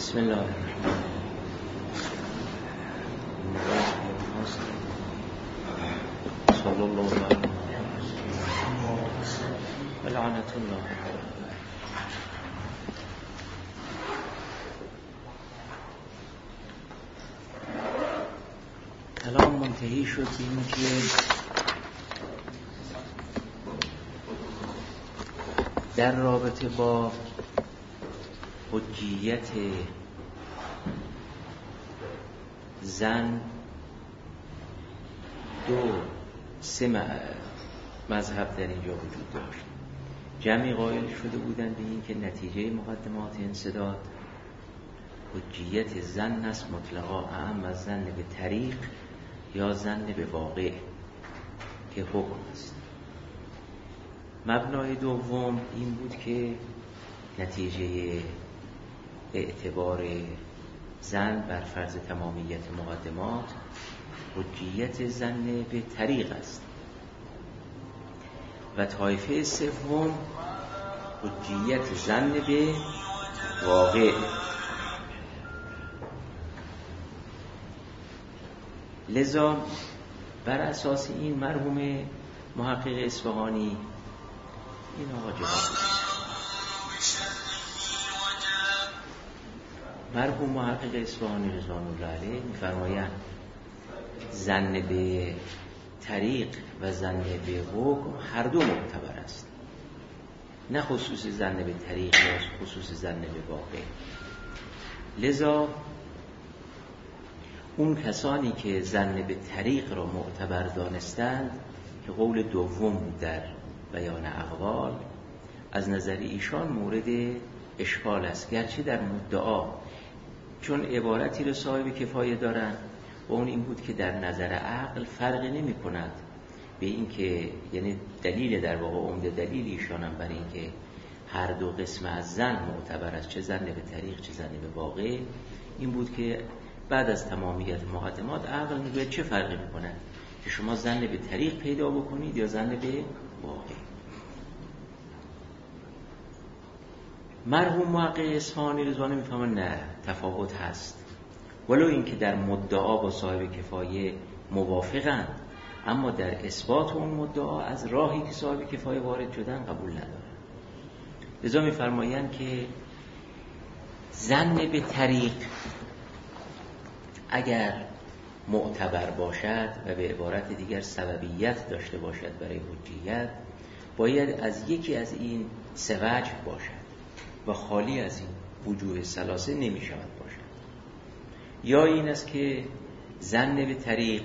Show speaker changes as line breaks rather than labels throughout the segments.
بسم الله الرحمن الرحیم. صلی الله علیه و لعنت الله. کلام منتهی شد به این که در رابطه با حجیت زن سه مذهب در اینجا وجود داشت. جمعی قائل شده بودند به این که نتیجه مقدمات انسداد حجیت زن است مطلقا، اعم از زن به طریق یا زن به واقع که حکم است. مبنای دوم این بود که نتیجه اعتبار زن بر فرض تمامیت مقدمات حجیت زن به طریق است و طایفه سوم حجیت زن به واقع. لذا بر اساس این مرحوم محقق اصفهانی این آقا مرحوم محقق اصفهانی رضوان الله علیه می‌فرمایند زن به طریق و زن به حکم هر دو معتبر است، نه خصوص زن به طریق یا خصوص زن به واقع. لذا اون کسانی که زن به طریق را معتبر دانستند که قول دوم بود در بیان اقوال، از نظر ایشان مورد اشکال است، گرچه در مدعا چون عبارتی رو صاحب کفایه دارن و اون این بود که در نظر عقل فرقی نمی کند به این که یعنی دلیل در واقع عمده دلیل ایشان هم برای این که هر دو قسم از زن معتبر است، چه زن به طریق چه زن به واقع، این بود که بعد از تمامیت مقدمات عقل میگه چه فرقی میکنه که شما زن به طریق پیدا بکنید یا زن به واقع. مرحوم محقق اصفهانی رضوان میفهمن نه، تفاوت هست، ولو اینکه در مدعا با صاحب کفایه موافقند، اما در اثبات اون مدعا از راهی که صاحب کفایه وارد شدن قبول ندارن. لذا میفرمایند که زن به طریق اگر معتبر باشد و به عبارت دیگر سببیت داشته باشد برای حجیت، باید از یکی از این سه وجه باشد و خالی از این وجوه ثلاثه نمی شود باشد. یا این است که زن به طریق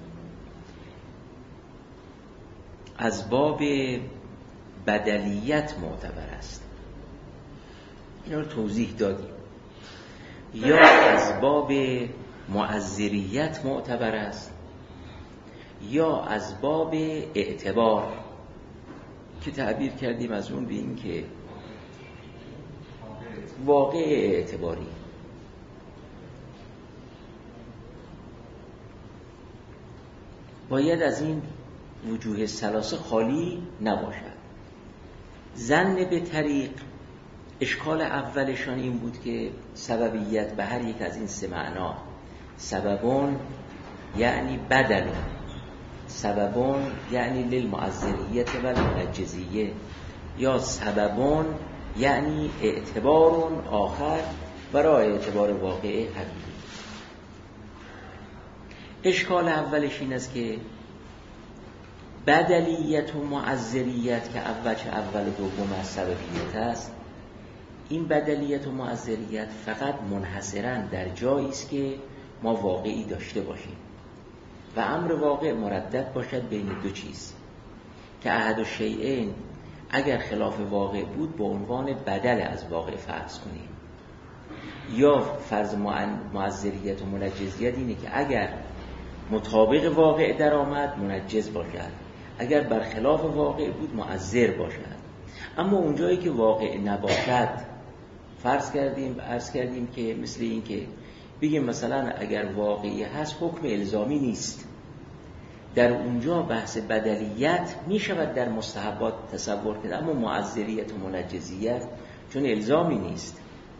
از باب بدلیت معتبر است، این رو توضیح دادیم، یا از باب معذریت معتبر است، یا از باب اعتبار که تعبیر کردیم از اون به این که واقع اعتباری. باید از این وجوه ثلاثه خالی نباشد. زن به طریق اشکال اولشان این بود که سببیت به هر یک از این سه معنا، سببون یعنی بدلون، سببون یعنی للمعذریت و المنجزیه، یا سببون یعنی اعتبارون آخر برای اعتبار واقع حقیقی. اشکال اولش این است که بدلیت و معذریت که اول و دوم از سببیت است، این بدلیت و معذریت فقط منحصراً در جایی است که ما واقعی داشته باشیم و امر واقع مردد باشد بین دو چیز که احد الشیئین اگر خلاف واقع بود به عنوان بدل از واقع فرض کنیم، یا فرض معذریت و منجزیت اینه که اگر مطابق واقع در آمد منجز باشد، اگر برخلاف واقع بود معذر باشد. اما اونجایی که واقع نباشد عرض کردیم که مثل این که بگیم مثلا اگر واقعی هست حکم الزامی نیست، در اونجا بحث بدلیت می شود در مستحبات تصور کرد، اما معذریت و منجزیت چون الزامی نیست،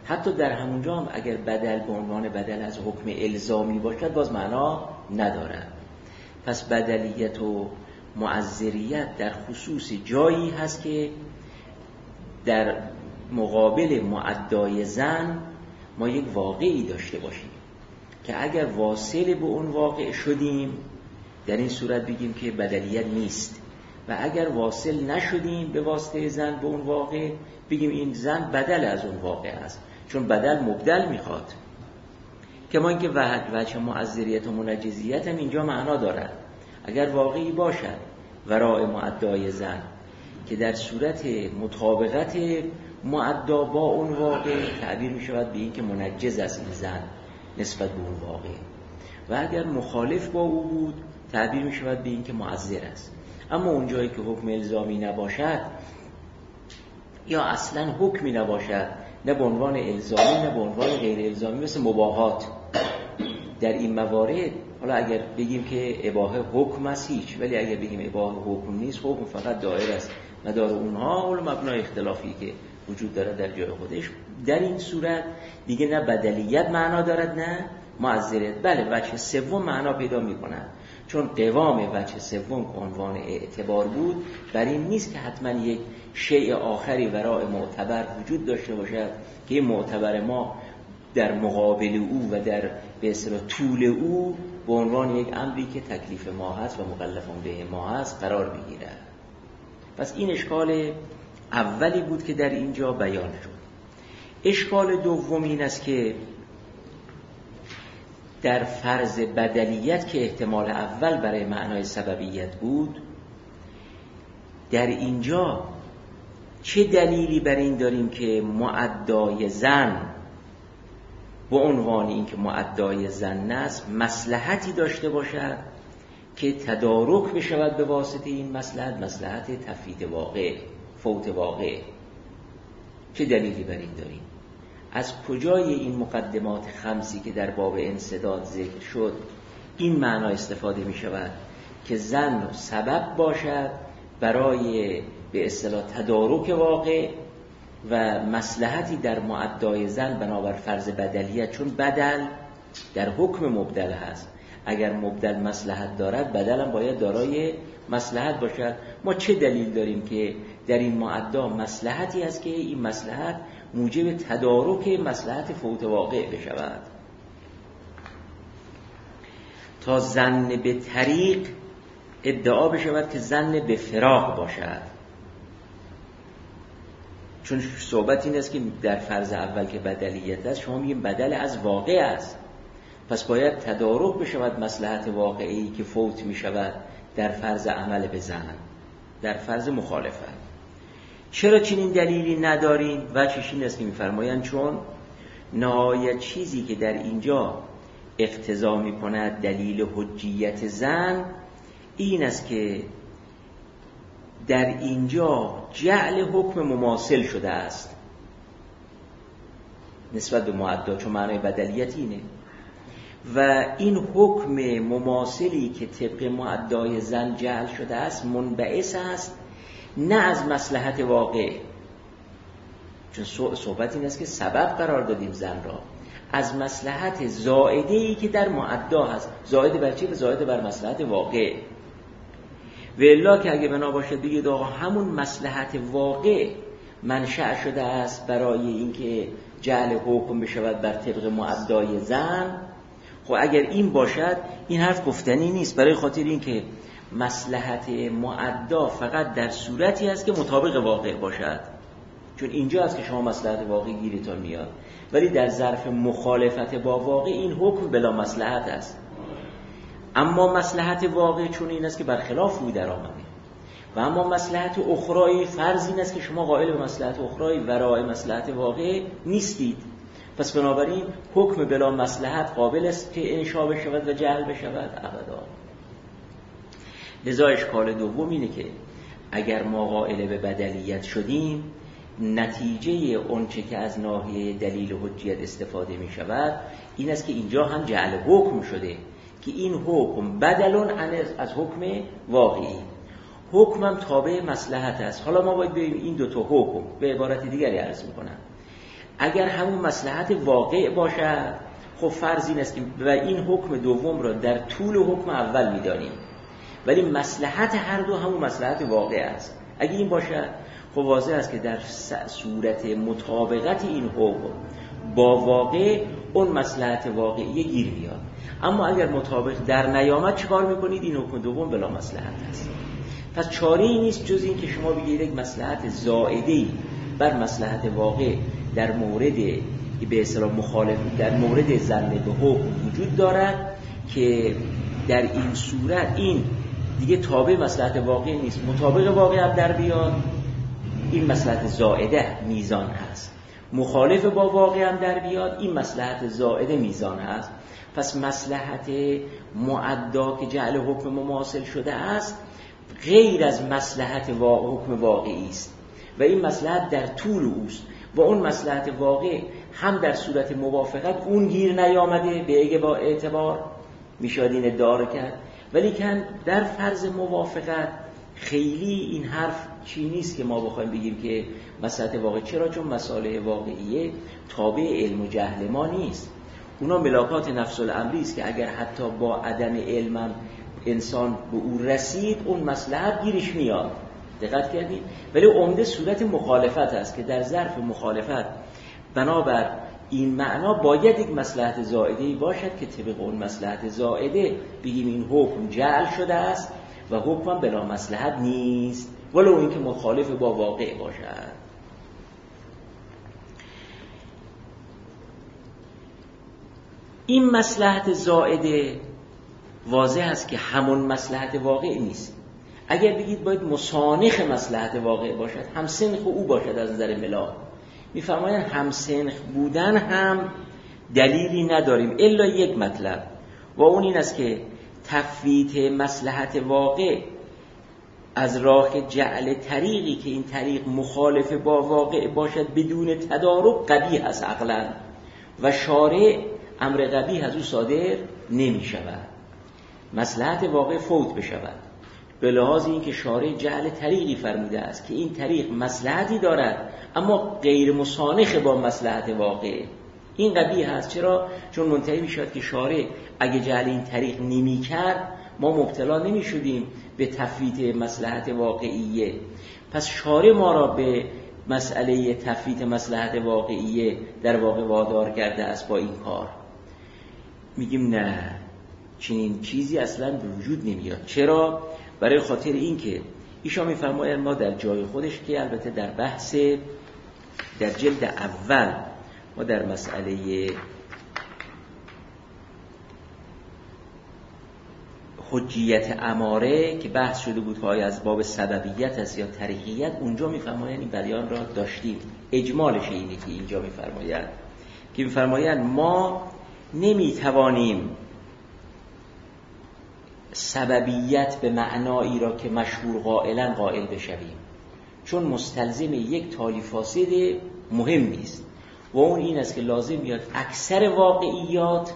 حتی در همونجا هم اگر بدل به عنوان بدل از حکم الزامی باشد باز معنا ندارد. پس بدلیت و معذریت در خصوص جایی هست که در مقابل معدای زن ما یک واقعی داشته باشیم که اگر واصل به اون واقع شدیم در این صورت بگیم که بدلیت نیست، و اگر واصل نشدیم به واسطه زن به اون واقع بگیم این زن بدل از اون واقع است، چون بدل مبدل میخواد. کما اینکه وجه معذریت و منجزیت هم اینجا معنا دارد. اگر واقعی باشد وراء معدای زن که در صورت مطابقت معدا با اون واقع تعبیر می شود به این که منجز است این زن نسبت به اون واقع، و اگر مخالف با او بود تعبیر می شود به این که معذر است. اما اون جایی که حکم الزامی نباشد یا اصلا حکمی نباشد، نه به عنوان الزامی نه به عنوان غیر الزامی، مثل مباحات، در این موارد حالا اگر بگیم که اباحه حکم است هیچ، ولی اگر بگیم اباحه حکم نیست، حکم فقط دائر است مدار اونها اول مبنای اختلافی که وجود دارد در جای خودش، در این صورت دیگه نه بدلیت معنا دارد نه معذریت. بله وجه سوم معنا پیدا می‌کند، چون قوام وجه سوم که عنوان اعتبار بود بر این نیست که حتما یک شیء آخری وراء معتبر وجود داشته باشد که این معتبر ما در مقابل او و در به اصطلاح طول او به عنوان یک امری که تکلیف ما هست و مکلفون به ما هست قرار بگیرد. پس این اشکال اولی بود که در اینجا بیان شد. اشکال دوم این است که در فرض بدلیت که احتمال اول برای معنای سببیت بود، در اینجا چه دلیلی بر این داریم که معدای زن به عنوان این که معدای زن است مصلحتی داشته باشد که تدارک بشود به واسطه این مصلحت تفویت واقع، فوت واقع؟ چه دلیلی بر این داریم؟ از کجای این مقدمات خمسی که در باب انسداد ذکر شد این معنا استفاده می شود که زن سبب باشد برای به اصطلاح تدارک واقع و مصلحتی در معدای زن بنابر فرض بدلیت، چون بدل در حکم مبدل هست، اگر مبدل مصلحت دارد بدل هم باید دارای مصلحت باشد. ما چه دلیل داریم که در این معدا مصلحتی است که این مصلحت موجب تدارک مصلحت فوت واقع بشود؟ تا ظن به طریق ادعا بشود که ظن به فراق باشد، چون صحبت این است که در فرض اول که بدلیت است شما میگیم بدل از واقع است، پس باید تدارک بشود مصلحت واقعی که فوت می شود در فرض عمل به زن، در فرض مخالفت. چرا چنین دلیلی نداریم؟ وجهش این است که می‌فرمایند چون نهایت چیزی که در اینجا اقتضا می‌کند دلیل حجیت زن این است که در اینجا جعل حکم مماثل شده است نسبت به معدا، چون معنای بدلیت اینه، و این حکم مماثلی که طبق معدای زن جعل شده است منبعث است نه از مصلحت واقع، چون صحبت این است که سبب قرار دادیم زن را، از مصلحت زائده‌ای که در معدا هست. زائد بر چی؟ زائد بر مصلحت واقع. و الا که اگه بنا باشد بگید آقا همون مصلحت واقع منشأ شده است برای اینکه جعل حکم بشود بر طبق معدای زن، خب اگر این باشد این حرف گفتنی نیست، برای خاطر اینکه مصلحت معدا فقط در صورتی است که مطابق واقع باشد، چون اینجا است که شما مصلحت واقع گیریتون میاد، ولی در ظرف مخالفت با واقع این حکم بلا مصلحت است. اما مصلحت واقع چون این است که برخلاف او در آمده، و اما مصلحت اخرای فرض این است که شما قائل به مصلحت اخرای ورای مصلحت واقع نیستید، پس بنابراین حکم بلا مصلحت قابل است که انشاء بشود و جعل بشود ابدا. لذا اشکال دوم اینه که اگر ما قائل به بدلیت شدیم، نتیجه اونچه که از ناحیه دلیل حجیت استفاده می شود این است که اینجا هم جعل حکم شده که این حکم بدلون از حکم واقعی، حکم هم تابع مصلحت است. حالا ما باید ببینیم این دو تا حکم، به عبارت دیگری عرض میکنم، اگر همون مصلحت واقع باشد، خب فرض این است که و این حکم دوم را در طول حکم اول می‌دانیم، ولی مصلحت هر دو همون مصلحت واقع است. اگه این باشد خب واضح است که در صورت مطابقت این حکم با واقع اون مصلحت واقعی گیر میاد. اما اگر مطابق در نیامد چیکار میکنید؟ این حکم دوم بلا مصلحت است. پس چاره‌ای نیست جز این که شما بگید یک مصلحت زائده‌ای بر مصلحت واقع در مورد به اصطلاح مخالف در مورد ظن به حکم وجود دارد که در این صورت این دیگه تابع مصلحت واقع نیست، مطابق واقع هم در بیاد، این مصلحت زائده میزان هست. مخالف با واقع هم در بیاد، این مصلحت زائده میزان هست. پس مصلحت معدا که جعل حکم مماثل شده است غیر از مصلحت حکم واقعی است و این مصلحت در طول اوست و اون مصلحت واقع هم در صورت موافقت اون گیر نیامده به اگه با اعتبار میشاد این ادعا رو کرد، ولی که در فرض موافقت خیلی این حرف چی نیست که ما بخوایم بگیم که مصلحت واقع. چرا؟ چون مصالح واقعیه تابع علم و جهل ما نیست، اونا ملاکات نفس الامری است که اگر حتی با عدم علم انسان به او رسید اون مصلحت گیرش میاد. دقت کردید؟ ولی عمده صورت مخالفت است که در ظرف مخالفت بنابر این معنا باید یک مصلحت زائده‌ای باشد که طبق اون مصلحت زائده بگیم این حکم جعل شده است و حکم بلا مصلحت نیست ولو اینکه مخالف با واقع باشد. این مصلحت زائده واضح است که همون مصلحت واقع نیست. اگر بگید باید مسانخ مصلحت واقع باشد، هم سنخ او باشد از نظر ملاک، میفرمایند هم سنخ بودن هم دلیلی نداریم الا یک مطلب و اون این است که تفویت مصلحت واقع از راه جعل طریقی که این طریق مخالف با واقع باشد بدون تدارک قبیح است عقلا و شارع امر قبیح از او صادر نمی شود. مصلحت واقع فوت بشود به لحاظ این که شارع جعل طریقی فرموده است که این طریق مصلحتی دارد اما غیر مسانخ با مصلحت واقع. این قبیح است. چرا؟ چون منتهی می شود که شارع اگه جعل این طریق نمی کرد ما مبتلا نمی شدیم به تفویت مصلحت واقعیه. پس شارع ما را به مسئله تفویت مصلحت واقعیه در واقع وادار کرده است با این کار. میگیم نه، چنین چیزی اصلا به وجود نمیاد. چرا؟ برای خاطر این که ایشان میفرمایند ما در جای خودش که البته در بحث در جلد اول ما در مسئله حجیت اماره که بحث شده بود که آیا از باب سببیت است یا طریقیت، اونجا میفرمایند این بیان را داشتیم. اجمالش اینه که اینجا میفرمایند ما نمیتوانیم سببیت به معنایی را که مشهور قائلا قائل بشویم، چون مستلزم یک تالی فاسد مهمی است و اون این است که لازم میاد اکثر واقعیات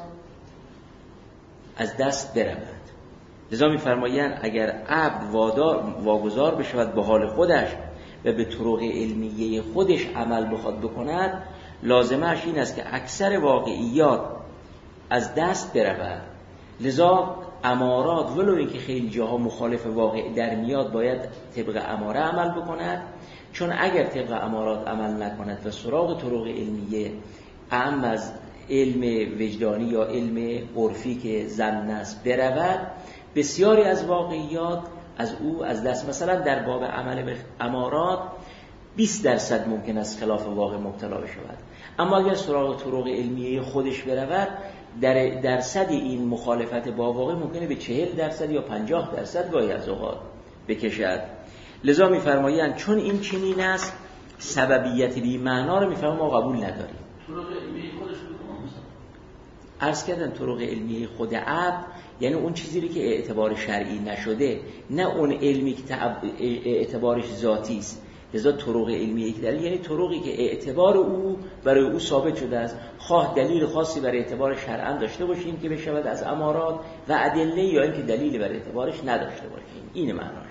از دست برود. لذا میفرمایند اگر عبد واگذار بشود به حال خودش و به طرق علمیه خودش عمل بخواد بکند، لازمش این است که اکثر واقعیات از دست برود. لذا امارات ولو اینکه خیلی جاها مخالف واقع در میاد باید طبق اماره عمل بکند، چون اگر طبق امارات عمل نکند و سراغ طرق علمیه اعم از علم وجدانی یا علم عرفی که ظن است برود، بسیاری از واقعیات از او از دست. مثلا در باب عمل به امارات 20% ممکن است خلاف واقع مبتلا بشود، اما اگر سراغ طرق علمیه خودش برود درصد این مخالفت با واقع ممکنه به 40% یا 50% گاهی از اوقات بکشد. لذا میفرمایند چون این چنین است سببیت بی معنا رو میفرمایند ما قبول نداریم.
طرق علمیه خودش
عرض کردن طرق علمیه خود عبد یعنی اون چیزی که اعتبار شرعی نشده، نه اون علمی که اعتبارش ذاتی است. لذا طرق علمیه که دلیل یعنی طرقی که اعتبار او برای او ثابت شده است، خواه دلیل خاصی برای اعتبار شرعا داشته باشیم که بشود از امارات و ادله، یا اینکه دلیلی برای اعتبارش نداشته باشیم. این معناش.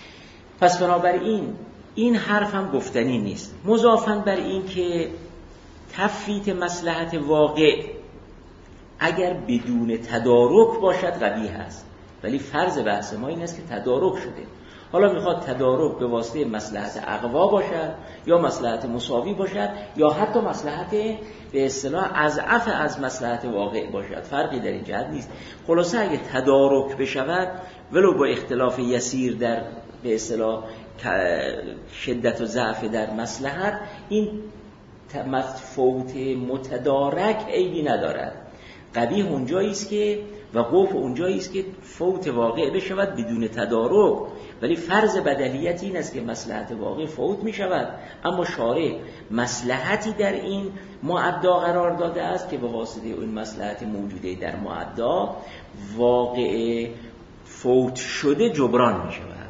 پس بنابراین این حرف هم گفتنی نیست. مضافاً بر این که تفویت مصلحت واقع اگر بدون تدارک باشد قبیح است، ولی فرض بحث ما این است که تدارک شده. حالا میخواد تدارک به واسطه مصلحت اقوا باشد یا مصلحت مساوی باشد یا حتی مصلحت به اصطلاح اضعف از مصلحت واقع باشد، فرقی در این جهت نیست. خلاصه اگه تدارک بشود ولو با اختلاف یسیر در به اصطلاح شدت و ضعف در مصلحت، این فوت متدارک عیبی ندارد. قبیح اونجایی است که و قوف اونجایی است که فوت واقع بشود بدون تدارک، ولی فرض بدلیت این است که مصلحت واقع فوت می شود، اما شارع مصلحتی در این معدا قرار داده است که به واسطه این مصلحت موجوده در معدا واقع فوت شده جبران می شود.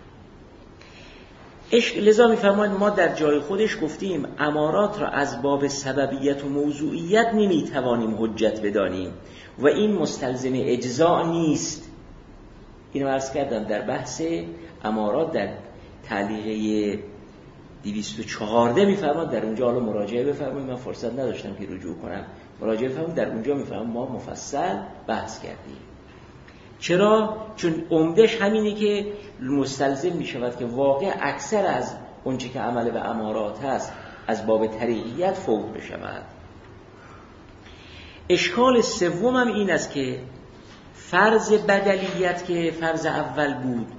لذا می‌فرماید ما در جای خودش گفتیم امارات را از باب سببیت و موضوعیت نمی‌توانیم حجت بدانیم و این مستلزم اجزاء نیست. اینو عرض کردم در بحث امارات در تعلیقه 214 می‌فرماید، در اونجا حالا مراجعه بفرمایید، من فرصت نداشتم که رجوع کنم، مراجعه بفرمایید، در اونجا می‌فرماید ما مفصل بحث کردیم. چرا؟ چون عمدش همینه که مستلزم می شود که واقع اکثر از اونچه که عمل به امارات هست از باب طریقیت فوت بشود. اشکال سوم هم این است که فرض بدلیت که فرض اول بود،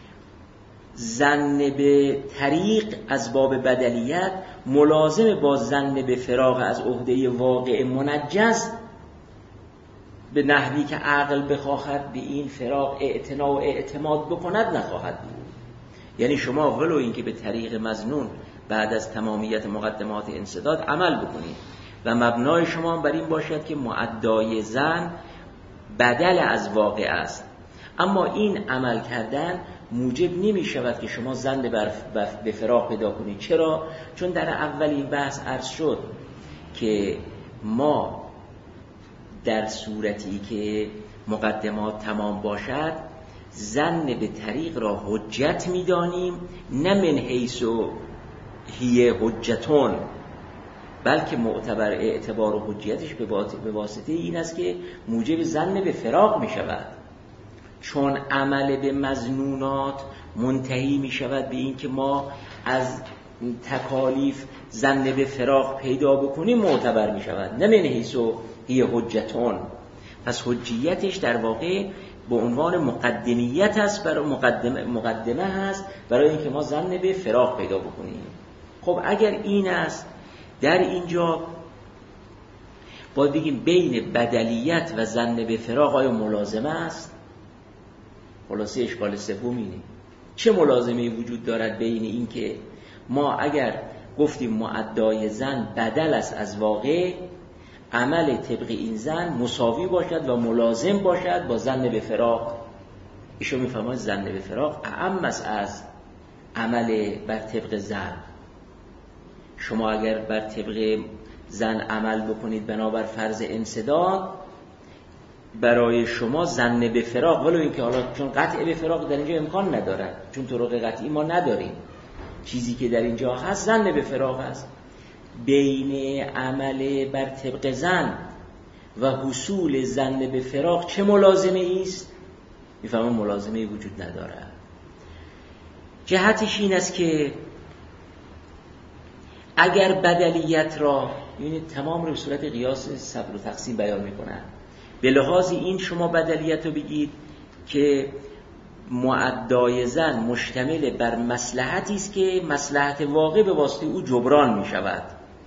ظن به طریق از باب بدلیت ملازم با ظن به فراغ از عهده واقع منجز، به نحوی که عقل بخواهد به این فراغ اعتنا و اعتماد بکند نخواهد بود. یعنی شما ولو این که به طریق مظنون بعد از تمامیت مقدمات انسداد عمل بکنید و مبنای شما بر این باشد که معدای ظن بدل از واقع است، اما این عمل کردن موجب نمی شود که شما ظن به فراغ پیدا کنید. چرا؟ چون در اولین بحث عرض شد که ما در صورتی که مقدمات تمام باشد ظن به طریق را حجت می‌دانیم، نه من حیث هی حجتون، بلکه معتبر اعتبار و حجیتش به واسطه این است که موجب ظن به فراغ می‌شود. چون عمل به مظنونات منتهی می‌شود به این که ما از تکالیف ظن به فراغ پیدا بکنیم، معتبر می‌شود، نه من حیث هی حجتون. پس حجیتش در واقع به عنوان مقدمیت هست، برای مقدمه هست برای اینکه ما ظن به فراغ پیدا بکنیم. خب اگر این است، در اینجا باید بگیم بین بدلیت و ظن به فراغ آیا ملازمه است؟ خلاصه اشکال سوم اینه، چه ملازمه‌ای وجود دارد بین این که ما اگر گفتیم معدای ظن بدل است از واقع، عمل طبق این ظن مساوی باشد و ملازم باشد با ظن به فراغ. ایشون میفهمه ظن به فراغ اعم است از عمل بر طبق ظن. شما اگر بر طبق ظن عمل بکنید بنابر فرض انسداد، برای شما ظن به فراغ، ولو اینکه حالا چون قطع به فراغ در اینجا امکان ندارد، چون طرق قطعی ما نداریم، چیزی که در اینجا هست ظن به فراغ است. بین عمل بر طبق ظن و حصول ظن به فراغ چه ملازمه است؟ میفهمم ملازمه وجود ندارد. جهتش این است که اگر بدلیت را، یعنی تمام رو به صورت قیاس صبر و تقسیم بیان میکنن، به لحاظ این شما بدلیت رو بگید که معدای ظن مشتمل بر مصلحتی است که مصلحت واقع به واسطه او جبران می شود.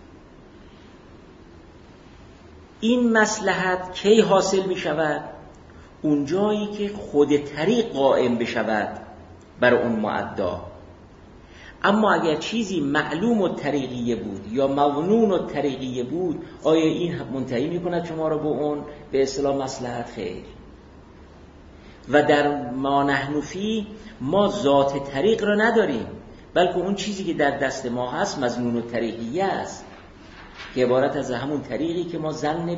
این مصلحت کی حاصل می شود؟ اونجایی که خود طریق قائم بشود بر اون معدا. اما اگر چیزی معلوم و طریقیه بود یا مظنون و طریقیه بود، آیا این منتهی می کند شما را به اون به اصطلاح مصلحت؟ خیر. و در ما نحن فی ما ذات طریق را نداریم، بلکه اون چیزی که در دست ما هست مظنون و طریقیه است، که عبارت از همون طریقی که ما ظن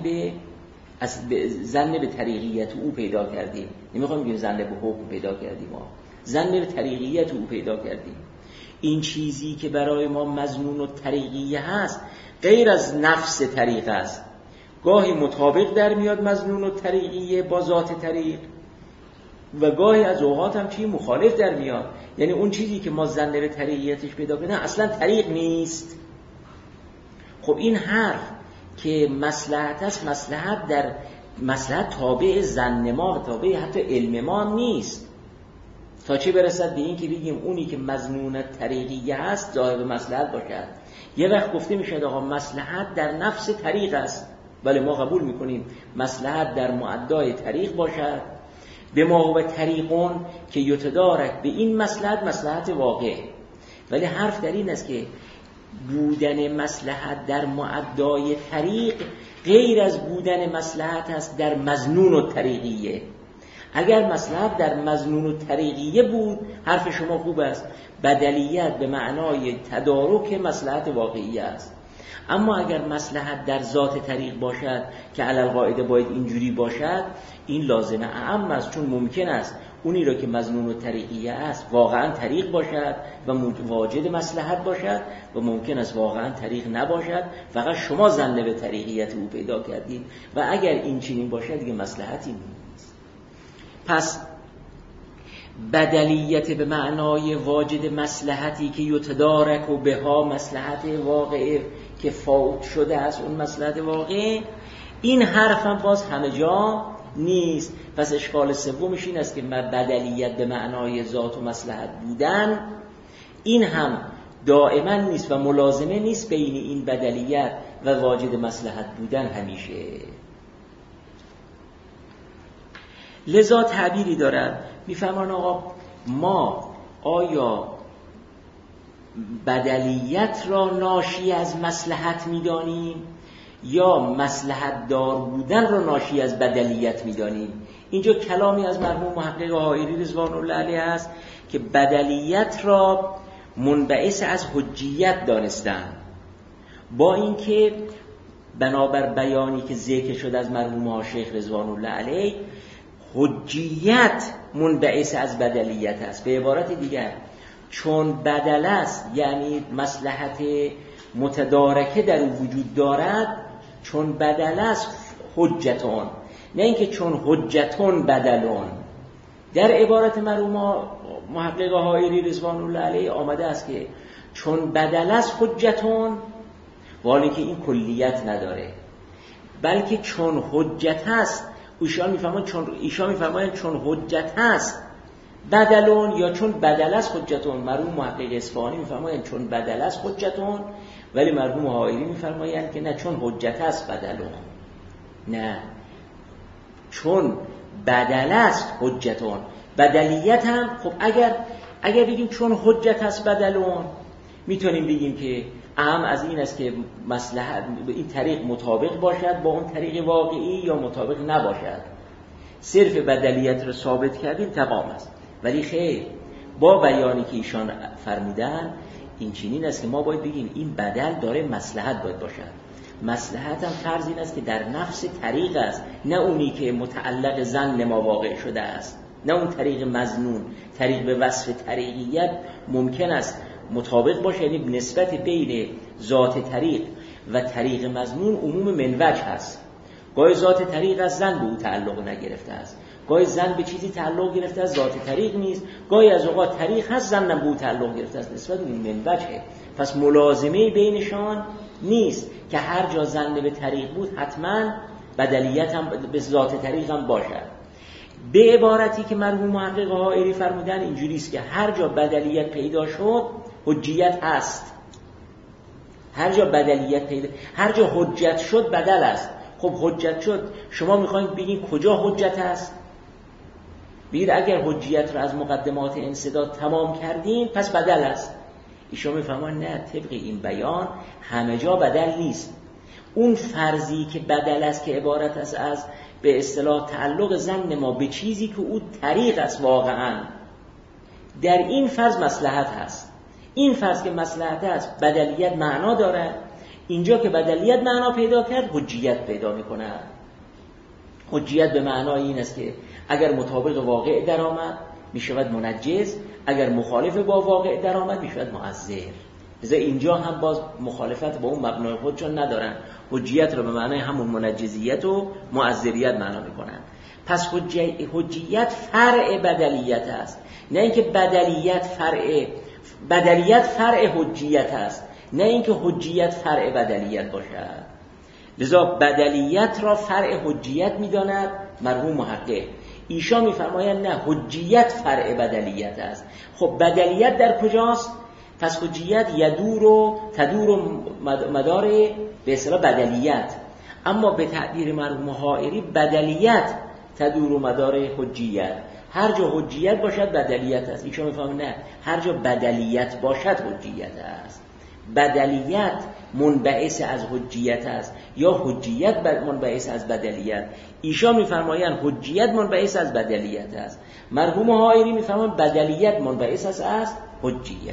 به طریقیت او پیدا کردیم. نمیخوام بگیم ظن به حکم پیدا کردیم، ما ظن به طریقیت او پیدا کردیم. این چیزی که برای ما مظنون و طریقیه هست غیر از نفس طریق است. گاهی مطابق در میاد مظنون و طریقیه با ذات طریق و گاهی از اوقات هم چی مخالف در میاد. یعنی اون چیزی که ما ظن به طریقیتش پیدا کنیم اصلا طریق نیست. خب این حرف که مصلحت است، مصلحت تابع ظن ما، تابع حتی علم ما هم نیست، تا چه برسد به این که بگیم اونی که مظنون طریقیه هست صاحب مصلحت باشد. یه وقت گفته میشه آقا مصلحت در نفس طریق است، ولی ما قبول میکنیم مصلحت در معدای طریق باشد. به ما هو طریقون که یتدارک به این مصلحت واقع. ولی حرف در این است که بودن مصلحت در معدای طریق غیر از بودن مصلحت است در مظنون و طریقیه. اگر مصلحت در مظنون و طریقیه بود حرف شما خوب است، بدلیت به معنای تدارک مصلحت واقعی است. اما اگر مصلحت در ذات طریق باشد که علی القاعده باید اینجوری باشد، این لازمه اعم است، چون ممکن است اونی را که مظنون و طریقیه است واقعا طریق باشد و واجد مصلحت باشد و ممکن است واقعا طریق نباشد، فقط شما ظن به طریقیت او پیدا کردید و اگر این چنین باشد دیگه مصلحتی نیست. پس بدلیت به معنای واجد مصلحتی که یتدارک و بها مصلحت واقعه که فوت شده است اون مصلحت واقعه، این حرف هم باز همه جا نیست. پس اشکال سومش این است که بدلیت به معنای ذات و مصلحت بودن این هم دائما نیست و ملازمه نیست بین این بدلیت و واجد مصلحت بودن همیشه. لذا تعبیری دارد میفهمان آقا ما آیا بدلیت را ناشی از مصلحت میدانیم یا مصلحت دار بودن را ناشی از بدلیت میدانیم؟ اینجا کلامی از مرحوم محقق حائری رضوان الله علیه است که بدلیت را منبعث از حجیت دانستن، با اینکه بنابر بیانی که ذکر شد از مرحوم شیخ رضوان الله علیه حجیت منبعث از بدلیت است. به عبارت دیگر چون بدل است یعنی مصلحت متدارکه در او وجود دارد، چون بدل است حجتون، نه اینکه چون حجتون بدلون. در عبارت مرحوم محقق حائری رضوان الله علیه آمده است که چون بدل است حجتون، ولی که این کلیت نداره، بلکه چون حجت است ایشان میفرمایند چون حجت هست بدلون یا چون بدل است حجتون. مرحوم محقق اصفهانی میفرمایند چون بدل است حجتون، ولی مرحوم حائری میفرمایند که نه چون حجت است بدلون، نه چون بدل است حجتون. بدلیت هم خب اگر بگیم چون حجت است بدلون میتونیم بگیم که اهم از این است که مصلحت این طریق مطابق باشد با اون طریق واقعی یا مطابق نباشد. صرف بدلیت رو ثابت کردیم تمام است. ولی خیر، با بیانی که ایشان فرمودن این چنین است که ما باید بگیم این بدل داره مصلحت باید باشد. مصلحت هم فرض این است که در نفس طریق است، نه اونی که متعلق ظن ما واقع شده است، نه اون طریق مظنون. طریق به وصف طریقیت ممکن است مطابق باشه، یعنی نسبت بین ذات طریق و طریق مظنون عموم منوج هست. گاهی ذات طریق از ظن به او تعلق نگرفته است، گاهی ظن به چیزی تعلق گرفته است ذات طریق نیست، گاهی از اوقات طریق هست ظن به او تعلق گرفته است، نسبت اون منوجه. پس ملازمه بینشان نیست که هر جا ظن به طریق بود حتما بدلیت هم به ذات طریق هم باشد. به عبارتی که مرحوم محقق حائری فرمودن اینجوری است که هر جا بدلیت پیدا شد حجیت هست. هر جا بدلیت پیدا، هر جا حجت شد بدل است. خب حجت شد، شما میخواید بگین کجا حجت است؟ بگید اگر حجیت را از مقدمات انسداد تمام کردین پس بدل است. ایشون میفهمن نه، طبق این بیان همه جا بدل نیست. اون فرضی که بدل است که عبارت است از به اصطلاح تعلق ظن ما به چیزی که او طریق است واقعا، در این فرض مصلحت هست. این فرض که مصلحت است بدلیت معنا دارد. اینجا که بدلیت معنا پیدا کرد حجیت پیدا می‌کند. حجیت به معنای این است که اگر مطابق واقع در آمد میشود منجز، اگر مخالف با واقع در آمد میشود مؤثر. لذا اینجا هم باز مخالفت با اون مبنای خودشون ندارن، حجیت رو به معنای همون منجزیت و مؤثریت معنا میکنن. پس حجیت فرع بدلیت است، نه اینکه بدلیت فرع حجیت است، نه اینکه حجیت فرع بدلیت باشد. لذا بدلیت را فرع حجیت میداند مرحوم محقق. ایشان میفرمایند نه، حجیت فرع بدلیت است. خب بدلیت در کجاست؟ پس حجیت تدور مدار به اصطلاح بدلیت، اما به تعبیر مرحوم حائری بدلیت تدور مدار حجیت. هر جا حجیت باشد بدلیت است. ایشان میفهمند نه، هر جا بدلیت باشد حجیت است. بدلیت منبعث از حجیت است یا حجیت منبعث از بدلیت. ایشان میفرمایند حجیت منبعث از بدلیت است. مرحوم حائری میفرمایند بدلیت منبعث از حجیت.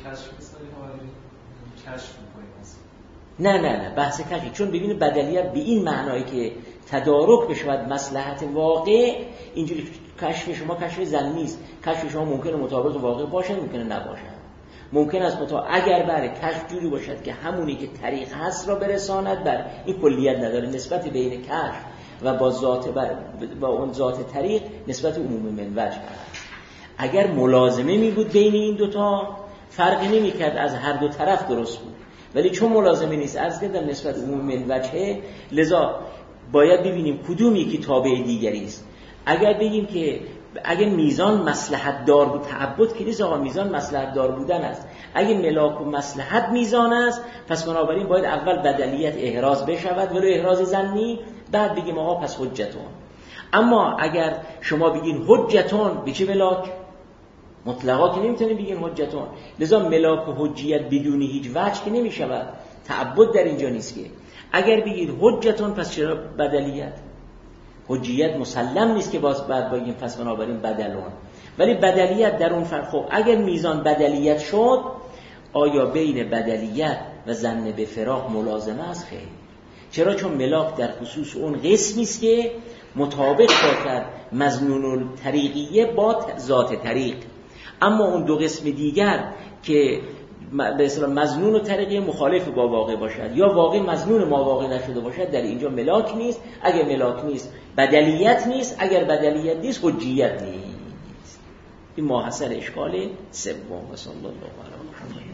نه بحث کشف، چون ببینید بدلیت به این معنایی که تدارک بشود مصلحت واقع، اینجوری کشف شما کشف ظنی است. کشف شما ممکنه مطابق واقع باشه، ممکنه نباشه. ممکن است اگر برای کشف جوری باشد که همونی که طریق هست را برساند بر این کلیت نداره، نسبت بین کشف و با اون ذات طریق نسبت عمومی من وجه هست. اگر ملازمه می بود بین این دوتا فرقی نمی کرد، از هر دو طرف درست بود، ولی چون ملازمه نیست از که در نسبت عمومی من وجهه، لذا باید ببینیم کدوم یکی تابع دیگری است. اگر بگیم که اگه میزان مصلحت دار بود، تعبد که نیست آقا، میزان مصلحت دار بودن است. اگه ملاک و مصلحت میزان است، پس بنابراین باید اول بدلیت احراز بشود ولو احراز ظنی، بعد بگیم آقا پس حجتون. اما اگر شما بگین حجتون به چه ملاک؟ مطلقا که نمیتونید بگین حجتون. لذا ملاک و حجیت بدون هیچ وجه که نمیشود، تعبد در اینجا نیست که. اگر بگید حجتون پس چرا بدلیت؟ حجیت مسلم نیست که باز بعد بگیم پس بنابراین بدلون. ولی بدلیت در اون فرق. خب اگر میزان بدلیت شد، آیا بین بدلیت و ظن به فراق ملازمه است؟ خیر. چرا؟ چون ملاک در خصوص اون قسمی است که مطابق باشد مظنون الطریقیه با ذات طریق. اما اون دو قسم دیگر که به اصطلاح مظنون و طریقی مخالف با واقع باشد یا واقع مظنون ما واقع نشده باشد، در اینجا ملاک نیست. اگر ملاک نیست بدلیت نیست، اگر بدلیت نیست حجیت نیست. این ماحصل اشکال سوم. و صلی الله علی محمد.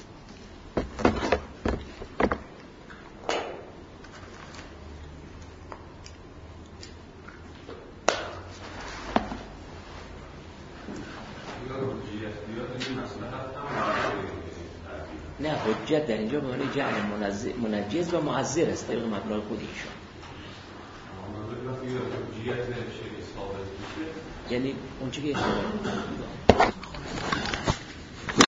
نه، حجت در اینجا به معنی جعل منجز و مؤثر است طبق مبنای خودشون. یعنی اون چیزی که